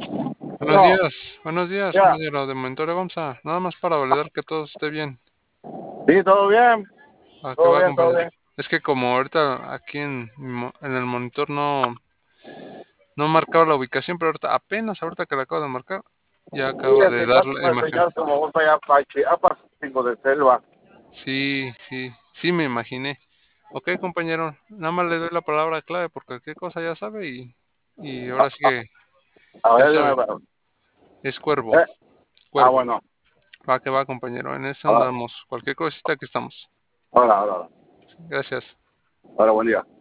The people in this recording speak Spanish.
No, buenos días, ya, compañero de Monitorio Gonza. Nada más para validar que todo esté bien. sí, todo bien, ¿A qué todo va, bien, todo compañero? bien. Es que como ahorita aquí en el monitor no marcaba la ubicación, pero ahorita que la acabo de marcar, ya Sí, acaba es de que dar casi la me imagen. señal como voy para allá, para Chiapas, tengo de selva. Sí, me imaginé. Ok, compañero, nada más le doy la palabra clave porque cualquier cosa ya sabe y ahora sí que A ya ver, sabe. dime, pero, Es cuervo, eh, cuervo. bueno, Va que va, compañero. En eso ahora, andamos. Cualquier cosita que estamos. ahora, ahora, Gracias. ahora, buen día.